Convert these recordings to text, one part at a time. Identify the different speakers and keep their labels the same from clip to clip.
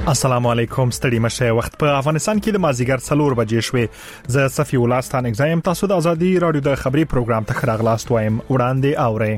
Speaker 1: السلام علیکم ستړي مشه وخت په افغانستان کې د مازیګر 4 بجې شوې زه صفی ولستان اگزایم تاسو د ازادي رادیو د خبري پروګرام ته خراغلاست وایم وړاندې اورئ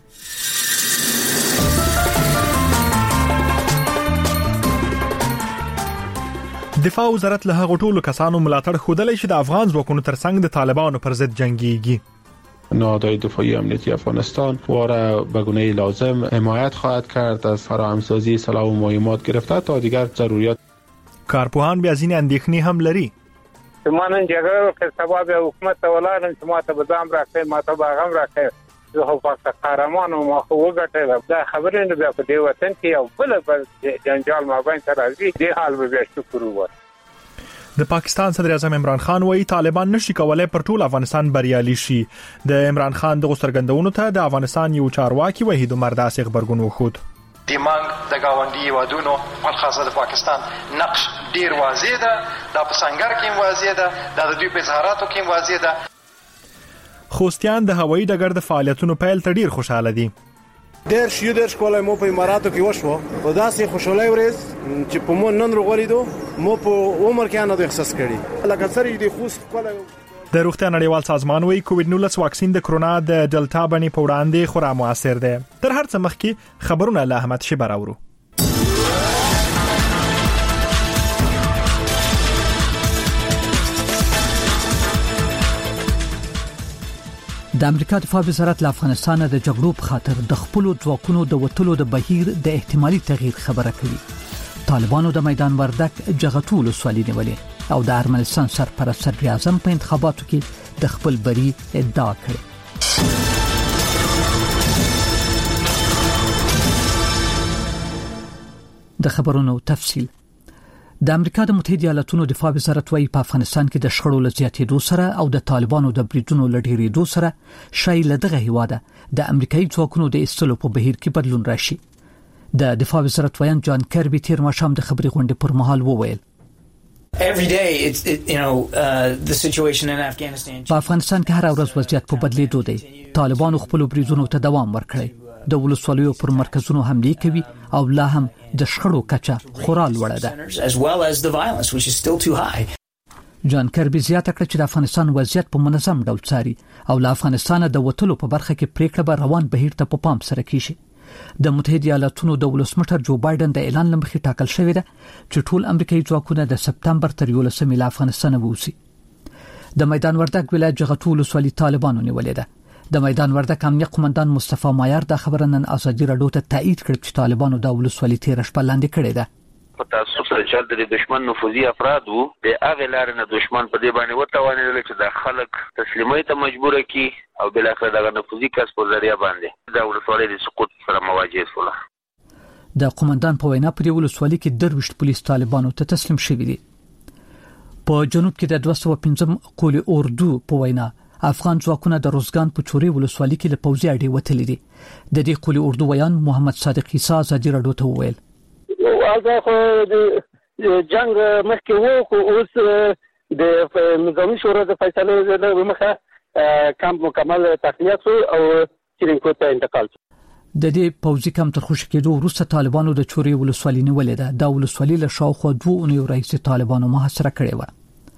Speaker 1: دفاع وزارت له هغو ټولو کسانو ملاتړ خوده چې د افغان ځواکونو ترڅنګ د طالبانو پر ضد جنگيږي
Speaker 2: نهادهای دفاعی امنیتی افغانستان واره به گونه لازم حمایت خواهد کرد از فراهمسازی سلاح و مهمات گرفته تا دیگر ضروریات
Speaker 1: کارپوهان بیا ځینې اندېښنې هم لري
Speaker 3: ما نن جګړه وکړه سبا به حکومت ته ولاړم چې ما ته بزام راکړي ما ته باغم راکړي زه خو پاک قهرمان او ما خو وګټل دا خبرې نه بیا په دې وطن کې یو بل جنجال ما باندې راځي دې حال به بیا شکر ووایي
Speaker 1: د پاکستان صدر اعظم عمران خان وایي طالبان نشي کولای پر ټول افغانستان بریالي شي د عمران خان د غوسرګندونو ته د افغانستان یو چارواکي وحید عمر داسې خبرګون وخود
Speaker 4: دیمنګ د گاونډي ودونو په خاصه د پاکستان نقش ډیر واضح ده د پسنګر کې واضح ده د دوی په اظهاراتو کې واضح ده
Speaker 1: خوستیان د هوایي ډګر د فعالیتونو پیل ته ډیر خوشاله دي
Speaker 5: ډیر کولای مو په اماراتو کې وشو او داسې خوشالۍ ورځ چې په مون نن رغولې دو مو په عمر کې نه د احساس کړي لکه سره دې خوست کولای
Speaker 1: د روغتیا نړیوال سازمان وايي کووډ-19 واکسین د کرونا د ډلټا باندې په وړاندې خورا موثر دی تر هر څه مخکې خبرونه له احمد شبر اورو
Speaker 6: د امریکا دفاع وزارت له افغانستان د جګړو په خاطر د خپل ځواکونو د وټلو د بهیر د احتمالي تغییر خبره کوي طالبانو د میدان وردک جغتول سوالي نیولې او د ارمنستان سرپرست صدر اعظم په انتخاباتو کې د خپل بری ادعا کړې د خبرونو تفصیل د امریکا د متحده ایالاتونو دفاع وزارت وايي په افغانستان کې د شخړو لزیاتېدو سره او د طالبانو د بریدونو لډیریدو سره شای لدغه هیواده د امریکایي ځواکونو د استلو په بهیر کې بدلون راشي د دفاع وزارت ویان جان کربي تیر ماښام د خبري غونډې پر مهال وویل
Speaker 7: Every day the situation in Afghanistan
Speaker 6: په افغانستان کې هر ورځ وضعیت په بدلیدو دی طالبانو خپل بریدونو ته دوام ورکړی د ولسوالیو پر مرکزونو حمله کوي او لا هم د شخړو کچه خورا لوړه ده
Speaker 7: as well as the violence which is still too high.
Speaker 6: جان کربي زیاته کړ چې د افغانستان وضعیت په منظم ډول څاري او له افغانستان د وټلو په برخه کې پریکړه به روان بهیر ته په پام سره کیږي د متحده ایالاتونو د ولسمشر جو بایدن د اعلان لمخې ټاکل شوې ده چې ټول امریکایي ځواکونه د سپتمبر تر 11 له افغانستان ووځي د میدان وردک ولایت جغتول سوالي طالبانو نیولې ده د میدان وردک امنیه قومندان مصطفی مایار د خبرنن ازادي رادیو ته تایید کړ چې طالبانو د ولسوالۍ تیر شپه لاندې کړې ده
Speaker 8: په تاسو سره چې د دشمن نفوذي افراد وو د هغه لارې نه دشمن په دې باندې وتوانېدل چې د خلک تسلیمۍ ته مجبور کړي او بل اخر دغه نفوذي کس په ذریعہ باندې د ولسوالۍ د سقوط سره مواجه شول
Speaker 6: د قومندان په وینا په ولسوالۍ کې درويشت پولیس طالبانو ته تسلیم شوي دي په جنوب کې د 215 قولي اردو په وینا افغان ځواکونه د روزګان په چوري ولسوالۍ کې له پوځي اډې وتلې دي د دې قولي اردو ویان محمد صادق عیسی ازادي رادیو ته وویل
Speaker 9: هغه خو د جنگ مخکې وو خو اوس د نظامي شورا د فیصلې له مخه کم مکمل تقویت او چیرینکو ته انتقال
Speaker 6: د دې پوځي کم تر خوشی کېدو وروسته طالبانو د چوري ولسوالۍ نیولې ده د ولسوالۍ له شاوخوا 2 اونۍ راهیسې طالبانو محاصره کړې و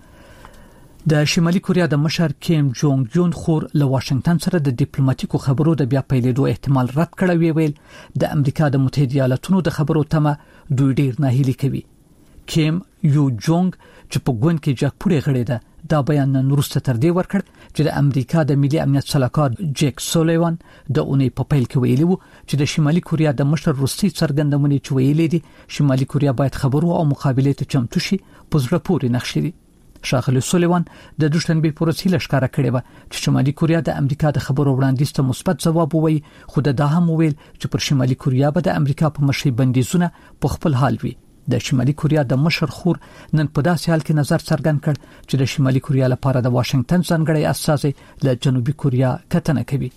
Speaker 6: د شمالي کوریا د مشر کیم جونګ یون خور له واشنگټن سره د ډیپلوماټیکو خبرو د بیا پیلېدو احتمال رد کړی ویل د امریکا د متحده ایالاتونو د خبرو تمه دوی ډیر نه هیلي کوي کیم یو جونګ چې په ګوند کې جګپوړې غړې ده دا بیان نن وروسته تر دې ورکړ چې د امریکا د ملي امنیت سلاکار جیک سولیوان د اونۍ په پیل کې ویلي وو چې د شمالي کوریا د مشر روسي څرګندونې چې ویلي دي شمالي کوریا باید خبرو او مقابله ته چمتو شي په زړه پورې نقشې دي شاغلی سولیوان د دوشنبه پر ورځ هیله ښکارا کړې و چې شمالي کوریا د امریکا د خبرو وړاندیز ته مثبت ځواب ووایي خو دا هم ویل چې پر شمالي کوریا به د امریکا په مشرۍ بندیزونه په خپل حال وي د شمالي کوریا د مشر خور نن په داسې حال کې نظر څرګند کړ چې د شمالي کوریا لپاره د واشنگټن ځانګړی استازی له جنوبي کوریا کتنه کوي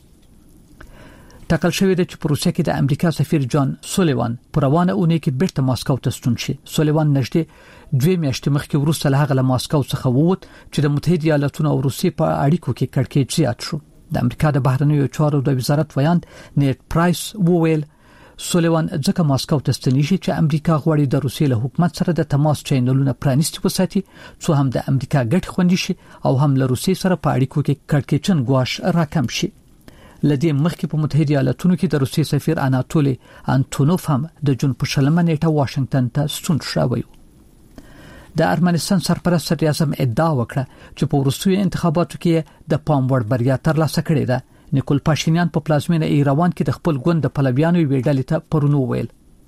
Speaker 6: ټاکل شوې ده چې په روسیه کې د امریکا سفیر جان سولیوان پر روانه اونۍ کې بیرته ماسکو ته ستون شي سولیوان نږدې 2 میاشتې مخکې وروسته له هغه ماسکو څخه ووت چې د متحده ایالاتونو او روسیې په اړیکو کې کړکېچ زیات شو د امریکا د بهرنیو چارو د وزارت ویاند نیټ پرایس وویل سولیوان ځکه ماسکو ته ستنی شي چې امریکا غواړي د روسیې له حکومت سره د تماس چینلونه پرانیستي وساتي څو هم د امریکا ګټ خوندي شي او هم له روسیې سره په اړیکو کې کړکېچن ګواښ راکم شي. لدې مخکې په متحده ایالاتونو کې د روسیې سفیر اناتولي انټونوف هم د جون په 20 نیټه واشنگټن ته ستون شوی. د ارمنستان سرپرست صدر اعظم ادعا وکړه چې په وروستیو انتخاباتو کې د پام وړ بریا ترلاسه کړې ده. نیکول پاشینیان په پلازمینه ایروان کې د خپل ګوند د پلویانو ویډلې ته پرونو ویل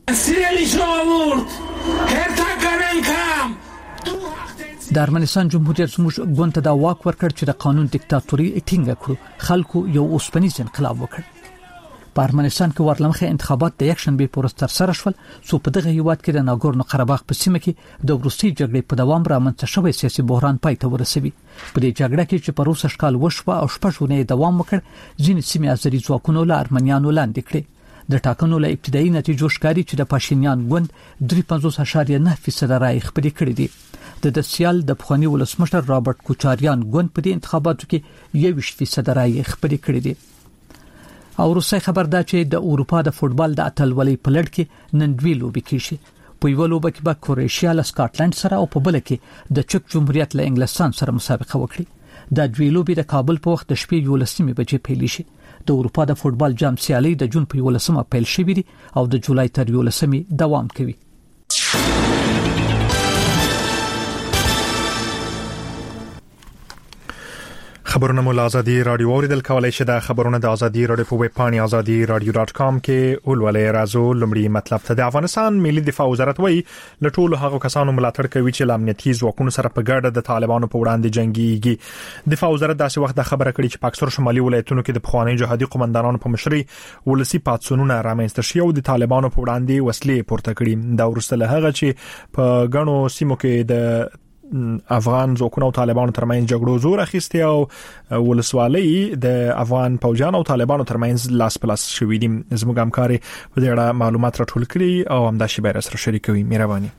Speaker 6: د ارمنستان جمهوریت زموږ ګوند ته دا واک ورکړ چې د قانون دیکتاتوري ټینګه کړو. خلکو یو اوسپنیز انقلاب وکړ. په ارمنستان کې ورلمخه انتخابات د یکشنبه په ورځ تر سره شول څو په دغه هیواد کې د ناګورنو قرهباغ په سیمه کې د روسي جګړې په دوام رامنځته شوی سیاسي بحران پای ته ورسوي. په دې جګړه کې چې په روس اشکال وشوه او شپږونه دوام وکړ ځینې سیمې ازري ځواکونو له ارمنیانو لاندې کړې. د ټاکنو له ابتدایي نتیجو ښکاري چې د پاشینیان ګوند 53.9% رای خپل کړی دي. د سیال د پخوانی ولسمشر رابرټ کوچاریان ګوند په دې انتخاباتو کې 21% رای خپل کړی دي. او روسي خبر ده چې د اروپا د فوتبال د اتلولۍ په لړ کې نن دوی لوبې کیږي. په یو لوبه کې به کروشیا له سکاټلند سره او په بل کې د چک جمهوریت له انګلستان سره مسابقه وکړي. د دوی لوبې د کابل په وخت د شپې 11 بجې پیل شي. د اروپا د فوتبال جام سیالي د جون په 11 پیل شوې دي او د جولای تر 11 دوام کوي.
Speaker 1: خبرونه مو آزادي رادیو اوریدل کولای شئ. د خبرونه د آزادي رادیو په ویب پاڼه azadi.radio.com کې ولولې راځو. لمړی مطلب ته د افغانستان ملي دفاع وزارت وایي له ټولو هغو کسانو ملاتړ کوي چې امنیتي ځواکونو سره په ګډه د طالبانو په وړاندې جنگيږي. دفاع وزارت داسې وخت خبره کړې چې پاکستان شمالي ولایتونو کې د پخوانی جهادي قومندانانو په مشرۍ ولسی پاتسونونه رامنځته شي او د طالبانو په وړاندې وسلې پورته کړي. دا ورسته له هغه چې په غنو سیمو کې د افغان ځواکونو او طالبانو ترمنځ جګړو زور اخیستی او ولسوالۍ د افغان پوجان او طالبانو ترمنځ لاس پلاس شوې دي. زموږ همکاري په دې اړه معلومات راټول کړي او همدا شی به سره شریکوي. مهرباني.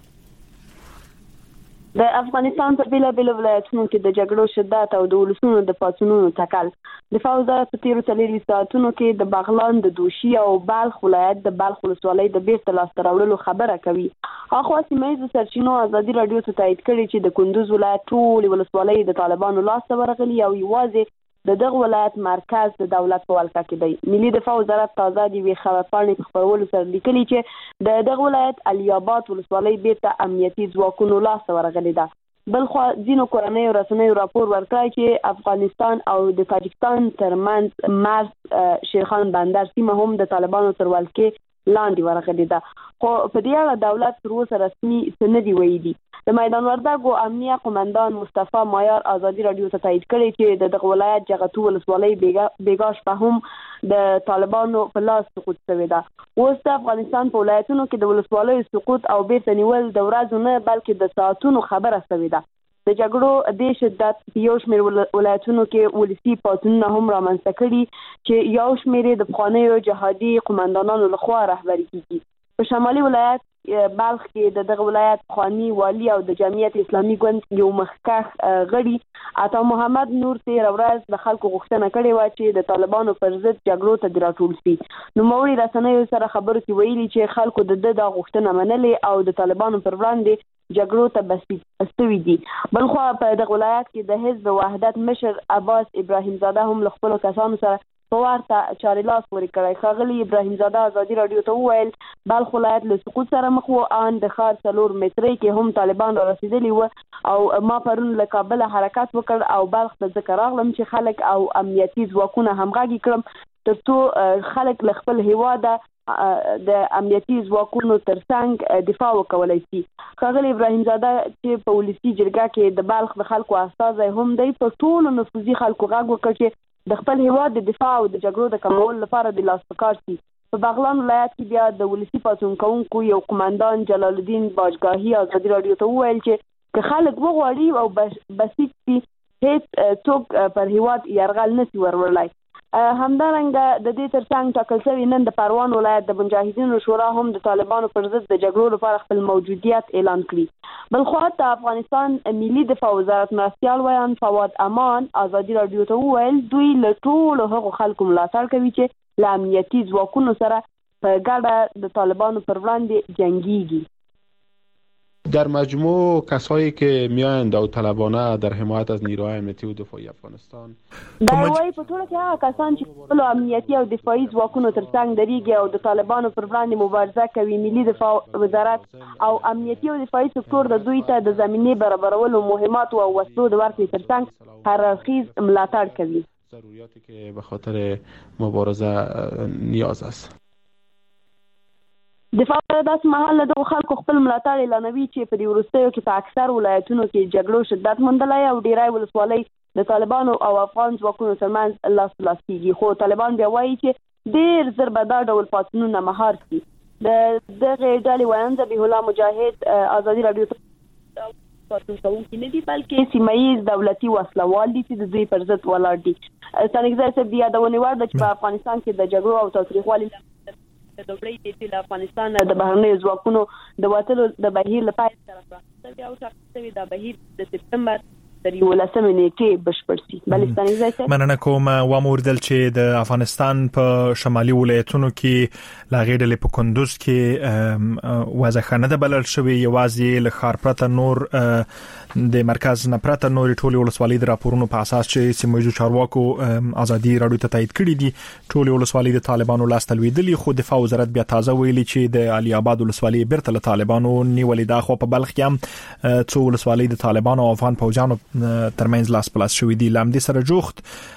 Speaker 10: د افغانستان په بیلابیل ولایتونو کې د جګړو شدت او د ولسونو د پاتونونو ټکل. دفاع وزارت په تیرو 4 ساعتونو کې د بغلان د دوشي او بلخ ولایت د بلخ ولسوالۍ د بیرته لاسته راوړلو خبره کوي. اخوا سیمه سرچینو آزادي رادیو ته تایید کړي چې د کندوز ولایت ټول ولسوالۍ د طالبانو لاس ورغلي او یوازې د دغه ولایت مرکز د دولت په ولکه کې دی. ملي دفاع وزارت تازه دی وی خبرپاڼې په خبرولو سره لیکلي چې د دغه ولایت علي آباد ولسوالۍ بیرته امنیتي ځواکونو لاس ورغلي ده. بلخو ځینو کورنیو رسنیو راپور ورکړی چې افغانستان او د تاجکستان ترمنځ مرز شیرخان بندر سیمه هم د طالبانو تر ولکې لاندې ورغلي ده. خو په دې اړه دولت تر اوسه رسمي څه نه دی ویلي. د میدان وردګو امنیه قومندان مصطفی مایار آزادي رادیو ته تایید کړی چې د دغه ولایت جغتو ولسوالۍ بیګاش په هم د طالبانو په لاس سقوط شوی ده. اوس د افغانستان په ولایتونو کې د ولسوالۍ سقوط او بیرته نیول د ورځو نه بلکې د ساعتونو خبره شوی ده. د جګړو د شدت په یو شمېر ولایتونو کې ولسی پاتونونه هم رامنځته کړي چې یو شمېر د پخوانیو جهادي قومندانانو لخوا رهبري کیږي. په شمالي ولایت بلخ کې دغه ولایت پخوانی والی او د جمعیت اسلامي ګوند یو مخکښ غړي عطا محمد نور تیر ورځ د خلکو غوښتنه کړې و چې د طالبانو پر ضد جګړو ته راټول شي. نو موري رسنیو سره خبرو کې ویلي چې خلکو د غوښتنه منلې او د طالبانو پر وړاندې جګړو ته بسیط استوي دي. بلخو په دغه ولایت کې د حزب وحدت مشر عباس ابراهیم زاده هم له خپل کسانو سره په ورته چارې لاس پورې کړی. ښاغلي ابراهیم زاده آزادي رادیو ته وویل بلخ ولایت له سقوط سره مخ و ان د ښار 4 مترۍ کې هم طالبان را رسیدلي و او ما پرون له کابل حرکت وکړ او بلخ ته ځکه راغلم چې خلک او امنیتي ځواکونه همغږي کړم ترڅو خلک له خپل هیواده د امنیتي ځواکونو ترڅنګ دفاع وکولای شي. ښاغلي ابراهیم زاده چې په ولسی جرګه کې د بلخ د خلکو استازی هم دی په ټولو نفوذي خلکو غږ وکړ چې د خپل هیواد د دفاع او د جګړو د کمولو لپاره د لاس پکار شي. په بغلان ولایت کې بیا د ولسی پاتون کوونکو یو قومندان جلال الدین باجگاهی آزادي رادیو ته وویل چې که خلک وغواړي او بسیط شي هیڅ څوک پر هیواد یرغل نشي ورولای. همدارنګه د دې ترڅنګ ټاکل شوی نن د پروان ولایت د مجاهدینو شورا هم د طالبانو پر ضد د جګړو لپاره خپل موجودیت اعلان کړی. بلخو د افغانستان ملي دفاع وزارت مرستیال ویان فواد امان آزادي رادیو ته وویل دوی له ټولو هغو خلکو ملاتړ کوي چې له امنیتي ځواکونو سره په ګډه د طالبانو پر وړاندې جنگيږي.
Speaker 2: در مجموع کسایی که میایند داوطلبانه در حمایت از نیروهای امنیتی و دفاعی افغانستان
Speaker 10: دا وایي په ټوله کې هغه کسان چې خپل امنیتي او دفاعي ځواکونو ترڅنګ درېږي او د طالبانو پر وړاندې مبارزه کوي. ملي دفاع وزارت او امنیتي او دفاعي سکتور د دوی ته د زمینې برابرولو مهمات او وسلو د ورکړې ترڅنګ هر اړخیز ملاتړ کوي.
Speaker 2: ضروریاتی که به خاطر مبارزه نیاز است.
Speaker 10: دفاع داسې مهال د خلکو خپل ملاتړ اعلانوي چې په دې وروستیو کې په اکثر ولایتونو کې جګړو شدت موندلی او ډیری ولسوالۍ د طالبانو او افغان ځواکونو ترمنځ لاس کېږي. خو طالبان بیا وایي چې ډېر زر به دا ډول پاڅونونه مهار شي. د دغې ډلې ویاند ذبیح الله مجاهد ازادي راډیو ته پاڅون کوونکي نه دي بلکې سیمه ییز دولتي وسلوال دي چې د دوی پر ضد ولاړ دي. ستانکزی صاحب د یادونې وړ ده چې په افغانستان کې د جګړو او تاوتریخوالي د دوبړې د افغانستان د بهرنیو ځواکونو د وټلو د بهیر لپاره سره پراخه او ټاکل د بهیر د سپتمبر د 11 نیټې بشپړ شي. بلستاني ځای
Speaker 1: مننه کوم و موردل چې د افغانستان په شمالي ولایتونو کې لاغېډلې په کندوز کې وازخانه د بلل شوی یوازې له خارپرته نور د مرکز نه پرته نور ټولي ولسوالۍ د راپورونو په اساس چې سیمویزو چارواکو ازادي راډیو ته تایید کړی دي ټولي ولسوالۍ د طالبانو لاس تلویدلې. خو دفاع وزارت بیا تازه ویلي چې د علي آباد ولسوالۍ بیرته له طالبانو نیولې ده. خو په بلخ کې هم څو ولسوالۍ د طالبانو او افغان پوجانو ترمنځ لاس پلاس شوې دي. لامدې سره جوخت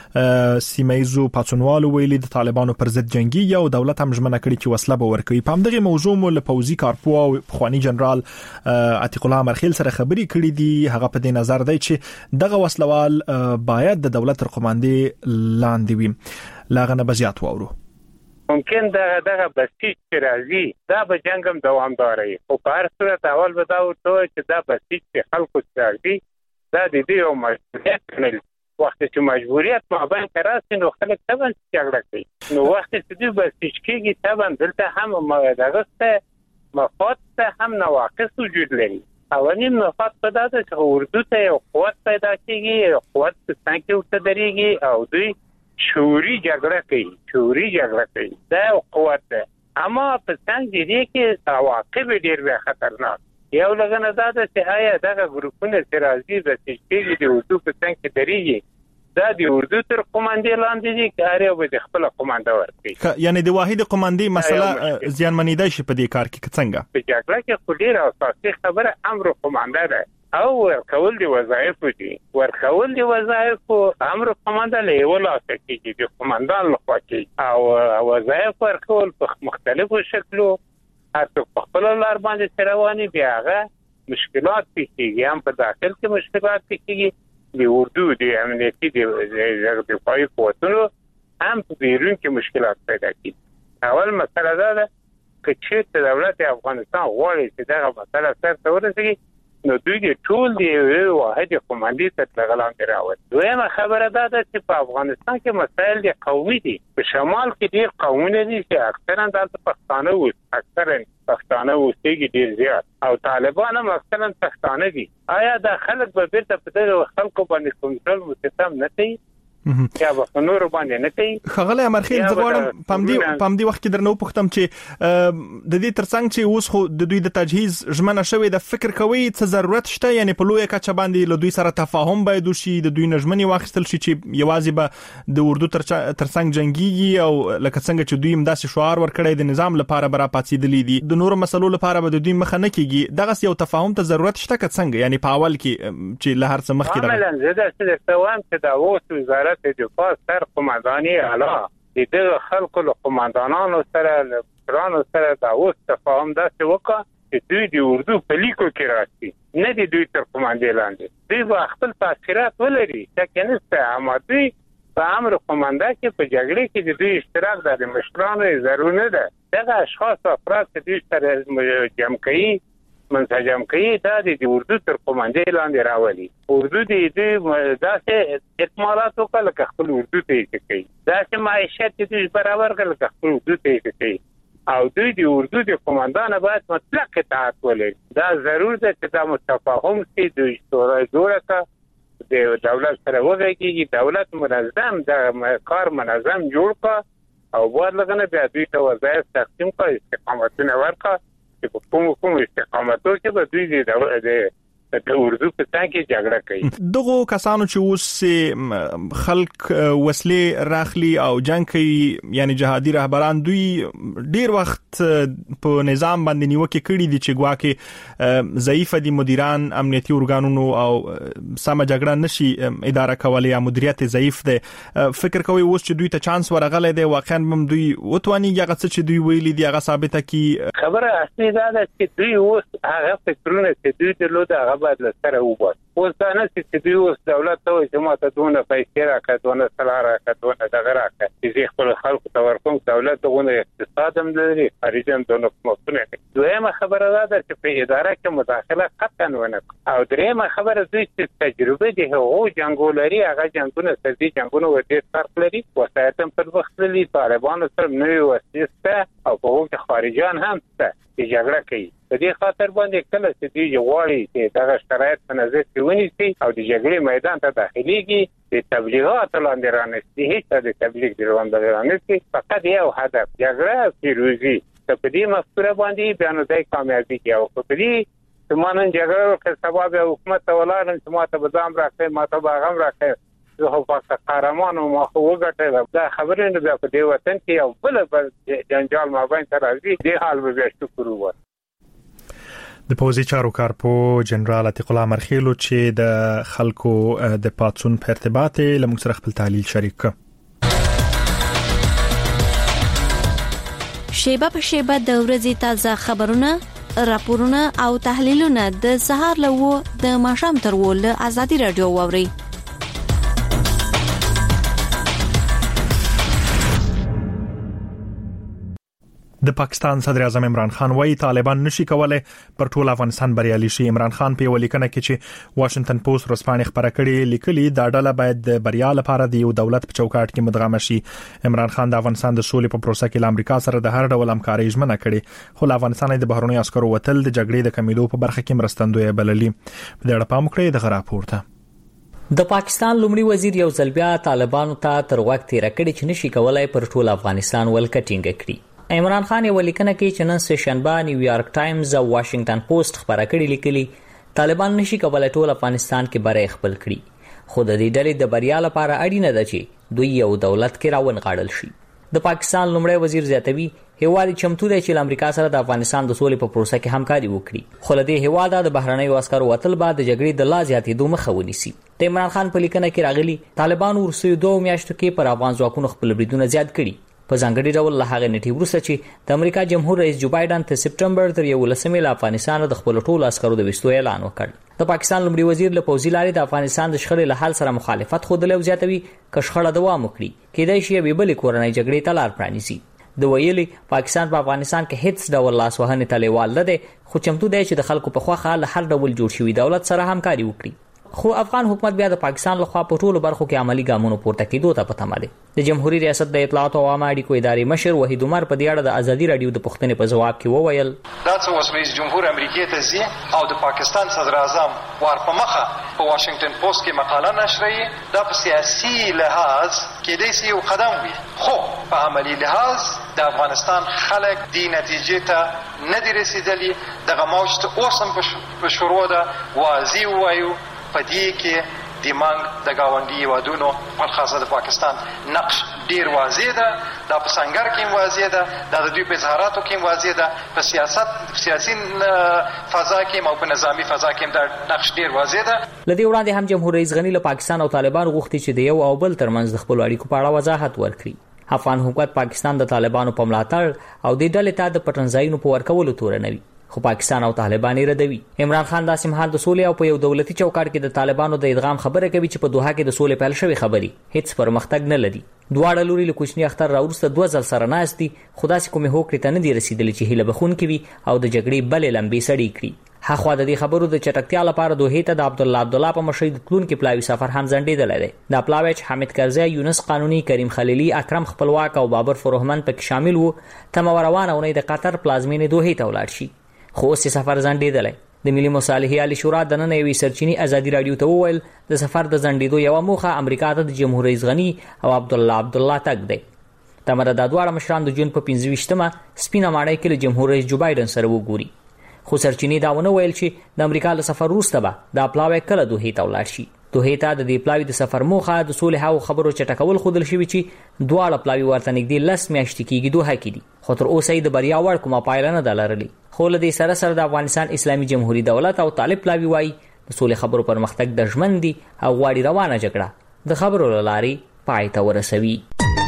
Speaker 1: سیمایزو پاتونوالو ویلي د طالبانو پر ضد جنگي او دولت هم ژمنه کړې چې وسله به ورکوي. په همدغه موضوع مو له پوزي کارپو او خواني جنرال عتیق الله مرخیل سره خبري کړې دي. هغه په دې نظر دی چې دغه وسلوال باید د دولت تر قوماندې لاندې وي. لاغه نه بزیات وورو
Speaker 3: ممکن دغه بسیج چې راځي دا به جنگم دوامدار وي. خو په هر صورت اول به دا وته چې دا بسیج چې خلکو راځي دا د دې یو مجبوریت نه وخت چې مجبوریت مابین کراسي نو خلک طبعا جګړه کوي. نو وخت چې دوی بسیج کېږي طبعا دلته هم دغه مفاد ته هم نواقص وجود لري. اولین مفاد په دا چې اردو ته یو قوت پیدا کېږي، قوت څنګه ورته درېږي او دوی شوري جګړه کوي. دا یو قوت ده. اما په څنګه دي کې عواقب ډېر خطرناک. یو لګنه دا چې آیا دغه ګروپونه چې راځي د تشکیل دی اردو په څنګه کې درېږي دا د اردو تر قوماندې لاندې دي کاري او د خپل قومانده ورکړي.
Speaker 1: یعنی د واحد قوماندې مسله زیانمنیدای شي په دې کار کې څنګه
Speaker 3: په جګړه کې خو ډېر اساسي خبره امر قومانده ده او ورکول دي وظایف دي. ورکول دي وظایف امر قومانده له ولاته کې دي قوماندان لخوا کې او وظایف ورکول په مختلفو شکلو حتی په خپل لار باندې رواني بیا هغه مشکلات پیښیږي. هم په داخل کې مشکلات پیښیږي د اردو د امنیتي د دفاعي قوتونو هم په بیرون کې مشکلات پیدا کیږي. اول مسله دا ده چې دولت افغانستان غواړي چې دغه مسله سرته ورسیږي نو دوی د ټول دی واحد قوماندې ته تغلاندې راوړي. دویمه خبره دا ده چې په افغانستان کې مسایل دي قومي دي. په شمال کې ډېر قومونه دي چې اکثرا دلته پښتانه اوسېږي ډېر زیات او طالبان هم اکثرا پښتانه دي. آیا دا خلک به بیرته په دغه خلکو باندې کنټرول سیستم نه کوي یا به نور باندې نه کوي؟
Speaker 1: خغله مرخیل زغړم پامدي وخت کې درنو پختم چې د دې ترڅنګ چې اوس خو د دوی د تجهیز ژمنه شوې د فکر کوي څه ضرورت شته یعنی په لوی کچه باندې له دوی سره تفاهم باید وشي د دوی نظمنی واخیستل شي چې یوازې به د اردو ترڅنګ جنگي او لکه څنګه چې دوی مداسي شعار ورکړي د نظام لپاره برا پاتېدلې دي د نور مسلو لپاره به د دوی مخه نه کیږي. دغه یو تفاهم ته ضرورت شته که څنګه یعنی په اول کې چې له هر څه مخکې
Speaker 3: عملاً زده چې توان چې دا اوس وزارت دفاع سر قوماندانی اعلی د خلکو له قوماندانانو سره له پرانو سره دا اوس تفاهم داسې وکړه چې دوی د اردو په لیکو کې راشي نه دي دوی تر قوماندې لاندې. دوی به خپل تاثیرات ولري چې نسته اما دوی په امر قومانده کې په جګړه کې د دوی اشتراک د مشرانو ضروري نه ده. دغه اشخاص افراد چې دوی سره جمع کوي منسجم کوي دا د اردو تر قوماندې لاندې راولي. اردو د داسې اکمالات وکړه لکه خپل اردو ته کوي داسې معیشت چې برابر کړه لکه خپل اردو ته کوي او دوی د اردو د قوماندان باید مطلق اطاعت ولري. دا ضرور ده چې دا متفاهم شي د شورای جوړه کا د دولت سره وغږیږي. دولت منظم د کار منظم جوړ کا او بعد لغنه بیا دوی ته وظایف تقسیم کړي استقامتونه ورکړه چې کوم استقامتو کې به دوی د اردو په تان کې جګړه کوي.
Speaker 1: دغه کسانو چې اوس خلک وسلې راخلي او جنگ کوي یعنی جهادي رهبران دوی ډیر وخت په نظام باندې نیوکه کړي دي چې ګواکې ضعیف دي مدیران امنیتي ارګانونو او سم جګړه نشي اداره کولای یا مدیریت ضعیف دي. فکر کوي اوس چې دوی ته چانس ورغلی دی واقعا هم دوی وتواني هغه څه چې دوی ویلي دي هغه ثابته کی.
Speaker 3: خبره اصلي دا ده چې دوی اوس هغه فکرونه چې دوی درلوده بعد لسره وبس اوس دا نه چې دوی اوس دولت ته چې ماته دونه پیسې راکړه دونه سلا راکړه دونه دغه راکړه چې خپل خلکو ته ورکوم دولت دونه اقتصاد هم لري خارجي هم دونه کومونه کوي. دویمه خبره دا ده چې په اداره کې مداخله قطعا ونه او دریمه خبره دوی چې تجربه دي هغه جنگولري هغه جنگونه سردي جنگونه ودې فرق لري وسایت هم پر وخت لري طالبانو سره نوې وسیسته او په وخت خارجيان هم ته چې جګړه کوي. په دې خاطر باندې کله چې دوی غواړي چې دغه شرایط په نظر کې ونیسي او د جګړې میدان ته داخليږي د تبلیغات لاندې رانیسي هیڅ د تبلیغ د لاندې رانیسي فقط یو هدف جګړه پیروزي. په دې مفکوره باندې بیان دی کامیابی کې او په دې سمانن جګړه کې سبب حکومت ولارن چې ماته بزام راکې ماته باغم راکې زه خو پاک قهرمان او ما خو وګټل دا خبرې نه بیا په دې وطن کې او بل جنجال ما باندې راځي دې حال به بیا شکر ووایي.
Speaker 1: د پوزي چارو کارپو جنرال عتیق الله مرخیلو چې د خلکو د پاتسون په ارتباط لمغ سره خپل تحلیل شریک
Speaker 11: شیبه په شیبه د ورځې تازه خبرونه راپورونه او تحلیلونه د سهار لوو د ماښام تر ول ازادي رادیو ووري.
Speaker 1: د پاکستان صدر اعظم عمران خان وايي طالبان نشي کولای پر ټول افغانستان بریالي شي. عمران خان په ولیکنه کې چې واشنگټن پوسټ ورسپانې خبره کړې لیکلي دا ډله باید د بریا لپاره د یو دولت په چوکاټ کې مدغم شي. عمران خان د افغانستان د سولې په پروسه کې امریکا سره د هر ډول همکارۍ ژمنه کړې خو افغانستان د بهرنیو عسکرو وتل د جګړې د کمیدو په برخه کې مرستندوی بللي. په دې اړه پام وکړئ د راپورته
Speaker 12: د پاکستان لومړي وزیر یو ځل بیا طالبانو ته تر وخت تیر کړي چې نشي کولای پر ټول افغانستان ولکټینګ کړي. عمران خان یو لیکنه کې چې نن سشنبه نیویارک ټایمز او واشنگټن پوسټ خبره کړې لیکلي طالبان نشي کولای ټول افغانستان کې بری خپل کړي خو د دې ډلې د بریا لپاره اړینه ده چې دوی یو دولت کې راونغاړل شي. د پاکستان لومړی وزیر زیاتوي هیواد چمتو دی چې امریکا سره د افغانستان د سولې په پروسه کې همکاري وکړي خو لدې هیواد د بهرنیو عسکرو وتل بعد د جګړې د لا زیاتېدو مخه ونیسي. د عمران خان په لیکنه کې راغلي طالبان ورسره 2 میاشتو کې پر افغان ځواکونو خپل بریدونه زیات کړي په ځانګړي ډول له هغه نټي وروسته چې د امریکا جمهور رئیس جو بایدن ته سپټمبر تر 11 له افغانستان د خپل ټولو عسکرو د وستو اعلان وکړ. د پاکستان لومړي وزیر له پوزي لارې د افغانستان د شخړې له حل سره مخالفت خوده او زیاتوي که شخړه دوام وکړي کېدای شي به بل کورنۍ جګړې ته لار پرانیسي. د ویلي پاکستان په افغانستان کې هیڅ ډول لاسوهنې ته لیوال نه دی خو چمتو دی چې د خلکو په خوخه له هر ډول جوړ شوی دولت سره همکاري وکړي. خو افغان حکومت بیا د پاکستان لخوا په ټولو برخو کې عملی ګامونه پورته کېدو ته پته مده. د جمهوریت ریاست د اطلاعات او عامه اړیکو ادارې مشر وحید عمر په دې اړه د ازادي رادیو د پوښتنې په جواب کې وویل
Speaker 4: دا څه اوس رئیس جمهور امریکای ته ځي او د پاکستان صدر اعظم ور په مخه په واشنگټن پوسټ کې مقاله نشري دا په سیاسي لحاظ کې د یو قدم وي خو په عملی لحاظ د افغانستان خلک د نتیجې ته نه دي رسیدلي دغه موج ته اوس هم په شروع ده واضح وایو په دې کې د مانګ د گاونډي هیوادونو په خاصه د پاکستان نقش ډیر واضح ده دا په سنگر کې واضح ده دا د دوی په اظهاراتو کې واضح ده په سیاسي فضا کې او په نظامی فضا کې دا نقش ډیر واضح ده.
Speaker 12: لدی وړاندې هم جمهور رئیس غنی له پاکستان او طالبان غوښتي چې د یو او بل ترمنځ د خپل اړیکو په اړه وضاحت ورکړي. افغان حکومت پاکستان د طالبانو په ملاتړ او د ډلې ته د پټنځایونو په ورکولو تورنوي خو پاکستان او طالبان یې ردوي. عمران خان داسې مهال د سولې او په یو دولتي چوکاټ کې د طالبانو د ادغام خبره کوي چې په دوحه کې د سولې پیل شوی خبري هیڅ پرمختګ نه لري. دواړه لوري له کوچنی اختر راوړسته 2 ځل سره ناشتي خدا سي کومه هوکړه ته نه دی رسیدلی چې هله بخون کوي او د جګړې بلې لمبي سړی کړي. هغه د دې خبرو د چټکتیا لپاره دوه ته د عبدالله په مشرۍ د تلون کې پلاوی سفر هم ځنډېدل دی. د پلاوی حامد کرزی یونس قانوني کریم خلیلی اکرم خپلواک او بابر فروهمن پکې شامل وو تم روانه ونې د قطر پلازمینې دوه ته ولاړ شي خو اوس سفر ځنډېدل. د ملي مصالحې عالی شورا د نن یوې سرچینی ازادي رادیو ته وویل د سفر د ځنډېدو یو موخه امریکا ته د جمهور رئیس غنی او عبدالله تګ دی. د امریکا دواړه مشران د جون په 25مه سپینه ماڼۍ کې له جمهور رئیس جو بایدن سره وګوري. خو سرچینې دا ونه ویل چې د امریکا له سفر وروسته به دا پلاوی کله دوحې ته ولاړ شي. دوحې ته د دې پلاوی د سفر موخه د صلح او خبرو چټکول ښودل شوي چې دواړه پلاوی ورته نږدې 10 میاشتې کېږي دوحه کې دي، خو تر اوسه یې د بریا وړ کومه پایله نه ده لرلې. خو له دې سره سره د افغانستان اسلامي جمهوریت دولت او طالب پلاوی وایي د صلح خبرو پرمختګ د ژمن دي او غواړي روانه جګړه د خبرو له لارې پای ته ورسوي.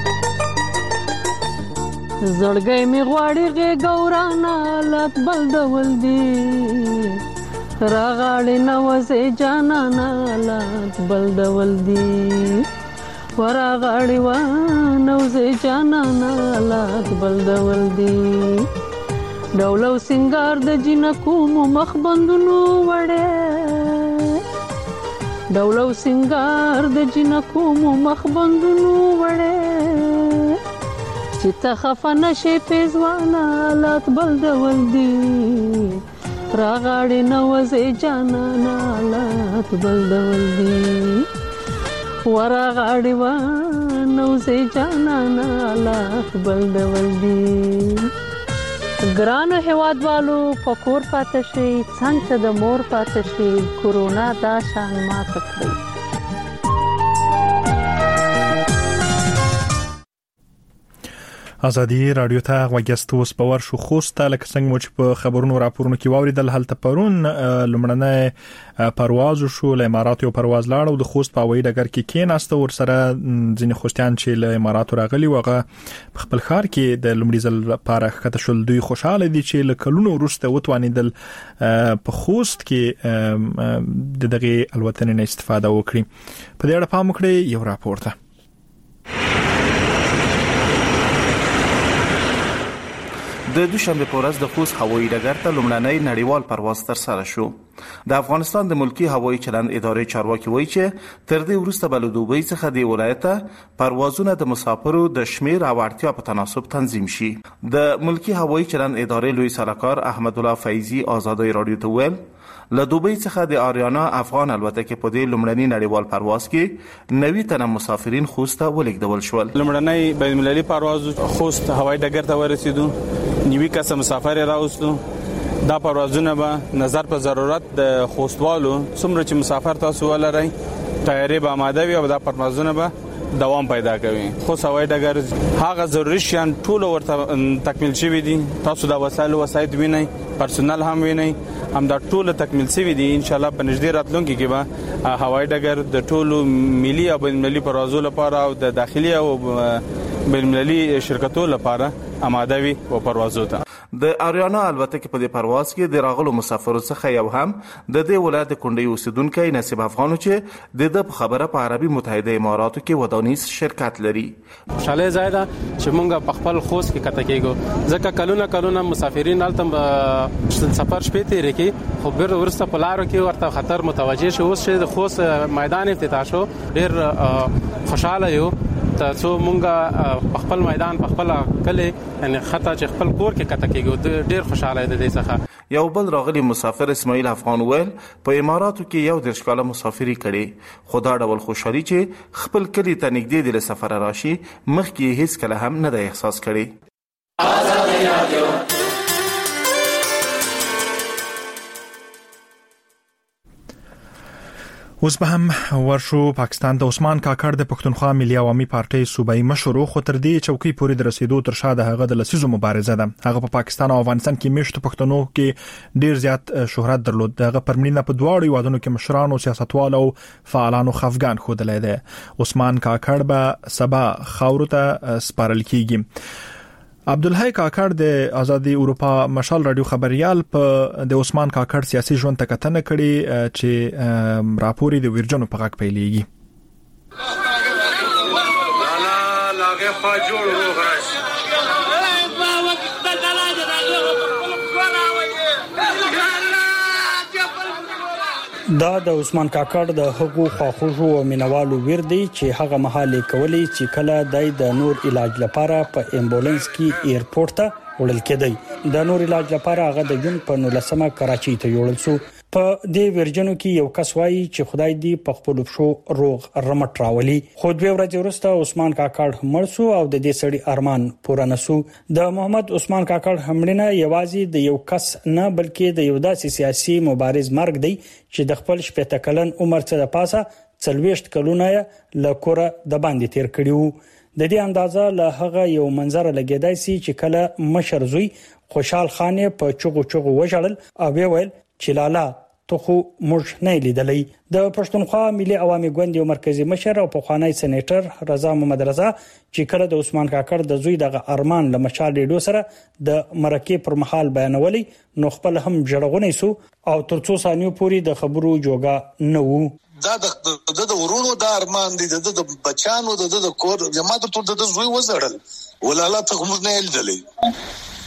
Speaker 13: زړګی می غواړي غوړانا لات بل ډول دی راغړې نوځي جانانا لات بل ډول دی ورغړې و نوځي جانانا لات بل ډول دی ډولو سنگار د جنکو مخ بندونو وړه ډولو سنگار د جنکو مخ بندونو وړه چې ته خفه نشې پیزوانا لات بل ډول دی راغړې نوځې جانانا لات بل ډول دی ورغړې و نوځې جانانا لات بل ډول دی. ګرانو هیوادوالو په کور پاتې شئ څنګه ته د مور پاتې شئ کورونا دا شان ماته کړئ.
Speaker 1: ازادي رادیو ته غوښتوس باور شو خوسته لکه څنګه مو چې په خبرونو راپورونو کې واوریدل هلته پرون لمړنۍ پرواز شو له امارات یو پرواز لاړ او د خوست په هوایي ډګر کې کېناسته ور سره ځینې خوستیان چې له امارات راغلي وغه په خپل ښار کې د لمړي ځل لپاره ښکته شول. دوی خوشاله دي چې له کلونو وروسته وتوانیدل په خوست کې دغه الوتنې نه استفاده وکړي. په دې اړه پام وکړئ یو راپور ته.
Speaker 14: د دوشنبه په ورځ د خوست هوایي ډګر ته لومړنی نړیوال پرواز ترسره شو. د افغانستان د ملکی هوایي چلند ادارې چارواکي وایي چې تر دې وروسته بل دوبۍ څخه د ولایت پروازونه د مسافرو د شمیر او اړتیا په تناسب تنظیم شي. د ملکی هوایي چلند ادارې لوی سلاکار احمد الله فیضی آزادی رادیو ته ویل له دوبۍ څخه د آریانا افغان الوتکې په دې لومړنی نړیوال پرواز کې 90 تنه مسافرین خوست ته ولیږدول شول.
Speaker 15: لومړنی بین المللي پرواز خوست هوایي ډګر ته ورسېدو. 90 کس مسافر راوستو. دا پروازونه به نظر په ضرورت د خوستوالو څومره چې مسافر تاسو ولرئ تیاری به آماده وي او دا پروازونه به دوام پیدا کوي. خو هوایي ډګر هغه ضروري شیان ټول ورته تکمیل شوي دي. تاسو دا وسایل وینئ، پرسونل هم وینئ، هم دا ټول تکمیل شوي دي. ان شاء الله په نږدې راتلونکي کې به هوایي ډګر د ټولو ملي او بین المللي پروازونو لپاره او د داخلي او بین المللي شرکتونو لپاره آماده وي او پروازو ته.
Speaker 14: د آریانا الوتکې په دې پرواز کې د راغلو مسافرو څخه یو هم د دې ولایت کونډې اوسیدونکو نصیب افغانو چې د خبره په عربي متحده اماراتو کې ودانیز شرکت لري.
Speaker 16: خوشاله زیاده چې مونږ په خپل خوست کې کته کېګو ځکه کلونه مسافرین هلته سفر شپې تیرې کې خو بیر ورسته په لارو کې ورته خطر متوجه شو. اوس چې د خوست میدان افتتاح شو ډیر خوشاله یو تاسو مونږه په خپل میدان په خپل کله یعنی خطا چې خپل کور کې کته کېږي ډیر خوشاله دي څخه.
Speaker 14: یو بل راغلی مسافر اسماعیل افغان ویل په اماراتو کې یو د ښکلا مسافری کړي خو دا ډول خوشحالي چې خپل کلی ته نږدې د سفر راشي مخکې هیڅ کله هم نه د احساس کړي. آزادي رادیو
Speaker 1: اوس به هم ورشو پاکستان د عثمان کاکړ د پښتونخوا ملي عوامي پارټۍ صوبایي مشر خو تر دې چوکۍ پورې د رسیدو تر شا د هغه د لسیزو مبارزه ده. هغه په پاکستان او افغانستان کې مشت پښتنو کې ډیر زیات شهرت درلود. هغه پرمنینه په دواړو وادونو کې مشرانو سیاستوالو او فعالانو خفګان خوده ده. عثمان کاکړ به سبا خاورو ته سپارل کیږي. عبدالحی کاکړ د آزادي اروپا مشال رادیو خبريال په د عثمان کاکړ سیاسي ژوند ته کتنه کړي چې راپورې د ورجنو په غاک پیلېږي.
Speaker 17: دا د عثمان کاکړ د حقوق خواخوږو او مینوالو وردی چې هغه مهاله کولی چې کله د نور علاج لپاره په امبولانس کې ایرپورټ ته وړل کېدی. د نور علاج لپاره هغه د جون په 19 کراچۍ ته یوړل شو. په دې ورجنو کې یو کس وایي چې خدای دې په خپل پښو روغ رمټ راولي. خو 2 ورځې وروسته عثمان کاکړ مړ شو او د دې سړي ارمان پوره نشو. د محمد عثمان کاکړ همړنه یوازې د یو کس نه بلکې د یو داسې سیاسي مبارز مرګ دی چې د خپل 70 کلن عمر څخه د پاسه 40 کلونه له کوره د باندې تیر کړیو. د دې اندازه له هغه یو منظر لګیدای سي چې کله مشر زوی خوشحال خان په چغو وژړل او ویل چې لالا ته خو موږ نه لیدلې. د پښتونخوا ملي عوامي ګوند یو مرکزی مشر او پخوانی سېنیټر رضا محمد رضا چې کله د عثمان کاکړ د زوی د ارمان له مشال ریډیو سره د مرکې پر مهال بیانولي نو خپل هم جړغونې سو او تر څو ثانیو پورې د خبرو جوګه نه وو.
Speaker 18: دا د ورونو د ارمان دي د بچانو د کور جماعت ټول د زوی وزړل ولاله ته موږ نه لیدلې.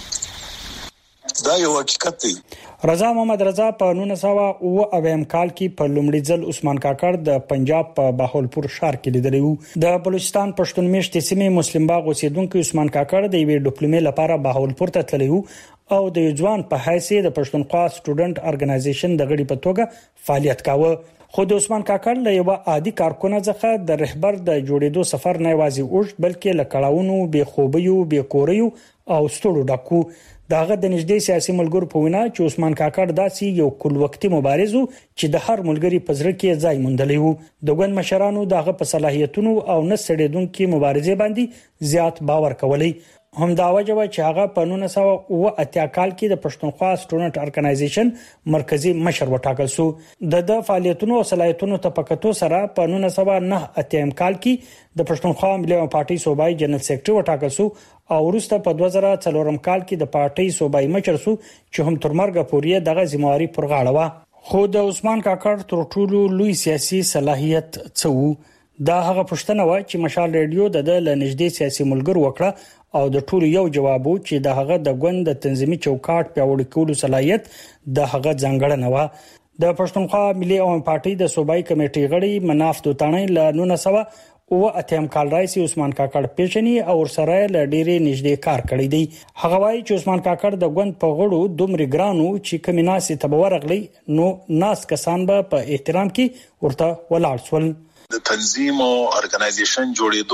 Speaker 18: دا یو حقیقت دی.
Speaker 17: رضا محمد رضا په 1909 کال کې په لومړي ځل عثمان کاکړ د پنجاب په باهولپور ښار کې لیدلی وو. د بلوچستان پښتون میشتې سیمې مسلم باغ اوسیدونکو عثمان کاکړ د یوې ډیپلومې لپاره باهولپور ته تللی وو او د ځوان په حیثیت د پښتونخوا سټوډنټ ارګنایزیشن د غړي په توګه فعالیت کاوه. خو د عثمان کاکړ له یو عادي کارکونه څخه د رهبر د جوړېدو سفر نه وازي اوږد بلکې لکړاونو به خوبيو به کوریو او ستړو ډکو. داغه د نږدې سیاسي ملګرو په وینا چې عثمان کاکړ داسي یو کل وختي مبارز چې د هر ملګری په زړه کې ځای موندلی وو. د ګوند مشرانو داغه په صلاحیتونو او نسړېدونکو مبارزې باندې زیات باور کولی. هم دا وجه چې هغه په 1908 کال کې د پښتونخوا سټوډنټ ارګنایزیشن مرکزی مشر وټاکل شو. د فعالیتونو او صلاحیتونو تپکتو سره په 1908 کال کې د پښتونخوا ملي پارټي صوبایي جنرال سیکریټري وټاکل شو او وروسته په 2004 کال کې د پارټي صوبایي مشر شو چې هم تر مرګ پورې دغه ذمہواری پر غاړه و. خو د عثمان کاکړ تر ټولو لوی سیاسي صلاحیت څه وو؟ دا هغه پښتنه و چې مشال ریډیو د لنږدې سیاسي ملګرو وکړه او د ټولو یو جواب و چې د هغه د ګوند د تنظیمي چوکاټ پیاوړی کولو صلاحیت د هغه ځانګړنه و. د پښتونخوا ملي عوامي پارټي د صوبایي کمیټې غړي مناف دوتانه له 1908 کال راځي عثمان کاکړ پیژني او سره له ډېرې نږدې کار کړی دی. هغه وايي چې عثمان کاکړ د ګوند په غړو دومره ګرانو چې کمیناسي تبورغلی نو ناس کسان به په احترام کې ورته ولاړ شول.
Speaker 18: د تنظیم او ارګنایزیشن جوړېدو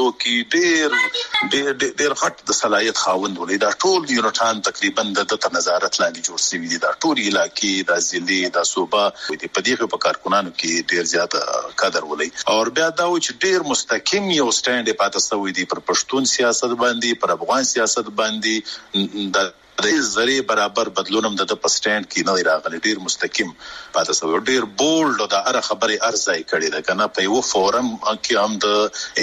Speaker 18: کې ډېر غټ د صلاحیت خاوند ولې دا ټول یونټان تقریبا د نظارت لاندې جوړ شوی دي. دا ټول علاقې د ضلع د صوبه د پدیغه په کارکونانو کې ډېر زیات قدر ولې او بیا دا و چې ډېر مستقیم یو سټاند پاتې شوی دی پر پښتون سیاست باندې پر افغان سیاست باندې د زری برابر بدلونم د پسټاند کې نه راغلی. ډیر مستقیم پاتې شو ډیر بولډ او د هر خبره ارزای کړي ده کنه په یو فورم کې هم د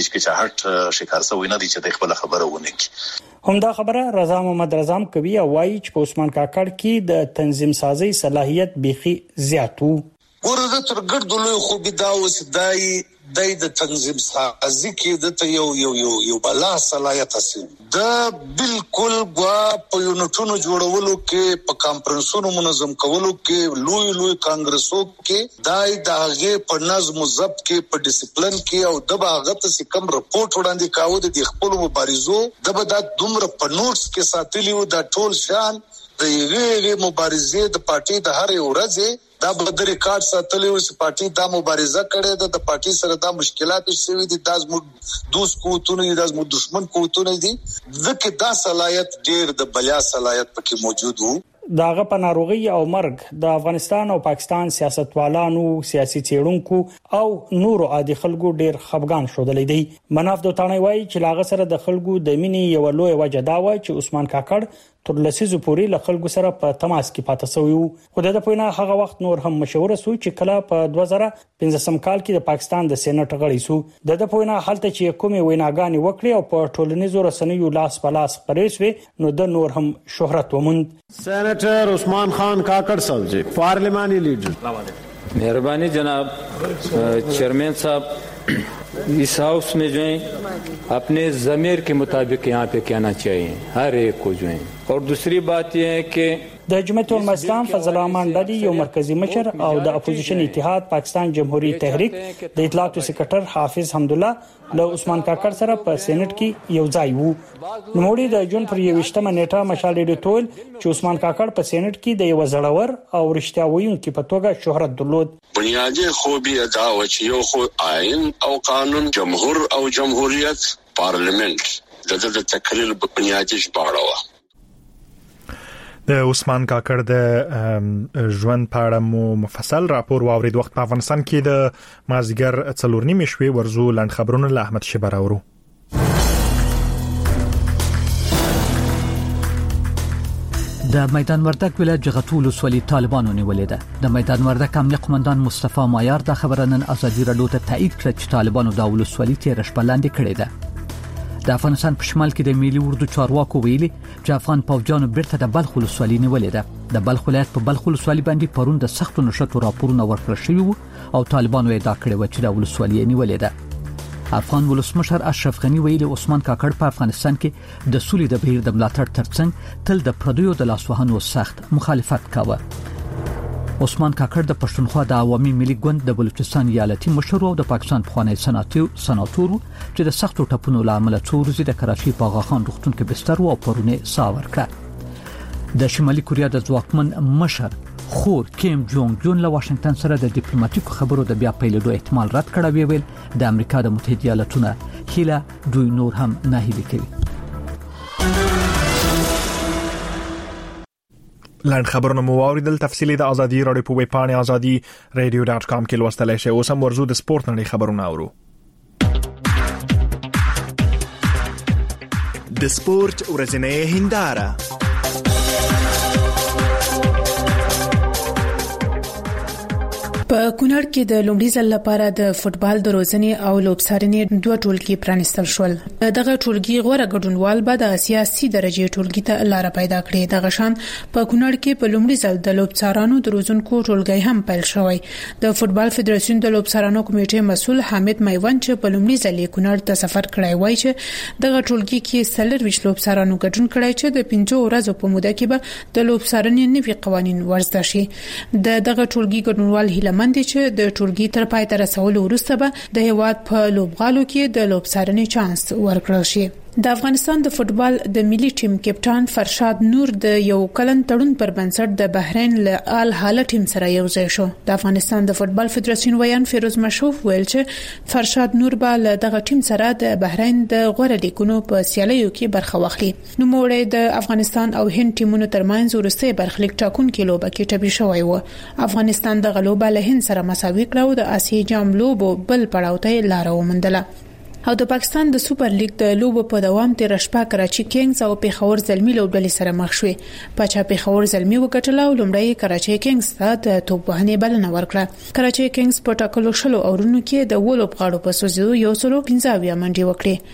Speaker 18: هیڅ شکار سوی نه دي چې د خپل خبره ونه کی.
Speaker 17: هم دا خبره رضا محمد رضا کوي او وايي چې په عثمان کاکړ کې د تنظیم سازي صلاحیت بيخي زیات وو.
Speaker 18: ورته تر ګردلو خو بدا وسدای د تنظیم سازي کې د یو بلا صلاحیت حاصل دا بالکل غوا په یونټونو جوړولو کې په کانفرنسونو منظم کولو کې لوی کانګرسو کې د هغه په نظم او ضبط کې په ډیسپلین کې او د هغه ته کم رپورټ وړاندې کاوه د خپل مبارزو د دومره په نوټس کې ساتلی و د ټول شان د یوې مبارزې د پارټي د هر ورځې دا بل ریکارډ ساتلی و چې پارټي دا مبارزه کړې ده د پارټي سره دا مشکلات شوي دي د دوست قوتونه دي د دشمن قوتونه دي ځکه دا صلاحیت ډېر د بلیا صلاحیت پکې موجود وو.
Speaker 17: داغه په ناروغي او مرګ د افغانستان او پاکستان سیاستوالانو سیاسي چیرونکو او نورو عادي خلکو ډیر خفګان شودلې دي. مناف دوتانه وایي چې لاغه سره د خلکو د مینې یو لوی وجه دا و چې عثمان کاکړ تر لسیزو پورې له خلکو سره په تماس کې پاتې شوی وو. خو د پوینا هغه وخت نور هم مشهور سو چې کله په 2015 کال کې د پاکستان د سېنات غړی سو. د پوینا حالت چې کومې ویناګانی وکړي او په ټولنیزو رسنیو لاس پلاس پریسوي نو د نور هم شهرت وموند.
Speaker 5: سینیٹر عثمان خان کاکڑ صاحب جی پارلیمانی لیڈر.
Speaker 19: मेहरबानी जनाब चेयरमैन साहब इस हाउस में जो है अपने ज़मीर के मुताबिक यहाँ पे कहना चाहिए हर एक को जो है और दूसरी बात यह है कि
Speaker 17: د جمعیت علماء اسلام فضل الرحمن ډلی یو مرکزی مشر او د اپوزیشن اتحاد پاکستان جمهوریت تحریک د اطلاعات سکرټر حافظ حمدالله له عثمان کاکړ سره په سېنات کې یو ځای وو. نوموړي د جون پر 21مه نیټه مشال ډیټول چې عثمان کاکړ په سېنات کې د یو زړور او رښتیا ویونکي په توګه شهرت درلود.
Speaker 18: بنیادی خوبی ادا و چې یو خو آئین او قانون، جمهور او جمهوریت، پارلیمنت د تقریر په بنیادی ژباړه و.
Speaker 1: د عثمان کاکړ د ژوند په اړه مو مفصل راپور واورید. وخت په افغانستان کې د مازیګر 4:30 شوي ورزو لاند خبرونه له احمد شبر اورو.
Speaker 6: د میدان وردک ولایت جغتول ولسوالي طالبانو نیولې ده. د میدان وردک امنیه قومندان مصطفی مایار د خبره نن ازادي رادیو ته تایید کړ چې طالبانو د ولسوالي تیر شپه لاندې کړې ده. د افغانستان په شمال کې د ملي اردو چارواکو ویلي چې افغان پوځیانو بیرته د بلخ ولسوالي نیولې ده. د بلخ ولایت په بلخ ولسوالي باندې پرون د سختو نشټو راپورونه ورکړل شوي وو او طالبانو ادعا کړې و چې د ولسوالي نیولې ده. افغان ولسمشر اشرف غنی ویلي عثمان کاکړ په افغانستان کې د سولې د بهیر د ملاتړ ترڅنګ تل د پردیو د لاسوهنو سخت مخالفت کاوه. عثمان کاکړ د پښتونخوا د عوامي ملي ګوند د بلوچستان ایالتي مشر او د پاکستان پخوانی سناتور چې د سختو ټپونو لامل څو ورځې د کراچي په آغا خان روغتون کې بستر او پرونه ساور کړ. د شمالي کوریا د ځواکمن مشر خور کیم جونګ جون له واشنگټن سره د ډیپلوماټیکو خبرو د بیا پیلېدو احتمال رد کړی ویل د امریکا د متحده ایالاتونو هیله دوی نور هم نه هیلي کوي.
Speaker 1: لاند خبرونه مو واوریدل. تفصیلی د ازادي رادیو په ویب پاڼه azadi.radio.com کې لوستلای شئ. اوس هم ورزو د سپورت نړۍ خبرونه اورو.
Speaker 20: د سپورت ورځنۍ هنداره.
Speaker 21: په کونړ کې د لومړي ځل لپاره د فوتبال د روزنې او لوبڅارنې دوه ټولګي پرانیستل شول. دغه ټولګي غوړه ګډونوال به د سیاسي درجه ټولګي ته لار پیدا کړي. دغه شان په کونړ کې په لومړي ځل د لوبڅارانو د روزونکو ټولګي هم پیل شوی. د فوتبال فدراسیون د لوبڅارانو کمیټې مسؤل حامد میوند چې په لومړي ځل کونړ ته سفر کړی وای چې دغه ټولګي کې سلرويش لوبڅارانو ګډون کړی چې د 5 ورځې په موده کې به د لوبڅارنې نوي قوانين ورزده شي. دغه ټولګي ګډونوال هیله مند چې د ټولګي تر پای ته رسولو وروسته به د هیواد په لوبغالو کې د لوبڅارنې چانس ورکړل شي. د افغانستان د فوتبال د ملي ټیم کپټان فرشاد نور د یو کلن تړون پر بنسټ د بحرین له آل حاله ټیم سره یو ځای شو. د افغانستان د فوتبال فدراسیون ویان فیروز مشوف ویل چې فرشاد نور به له دغه ټیم سره د بحرین د غوړه لیکونو په سیالیو کې برخه واخلي. نو موږ د افغانستان او هند ټیمونو ترمنځ ورسته برخلیک ټاکونکو لوبه کې ټبي شوی و. افغانستان د غلوبه له هند سره مساوي کړو. د آسیا جام لوبو بل پړاو ته لار ومندله. او د پاکستان د سوپر لیګ د لوبو په دوام تیر شپه کراچي کینګز او پیښور زلمی لوبډلې سره مخ شوې. پاچا پیښور زلمی وګټل او لومړی کراچي کینګز ته د توپ وهنې بلنه ورکړه. کراچي کینګز په ټاکلو شلو اورونو کې د ولوب غاړو په سوزیدو 115 منډي وکړې.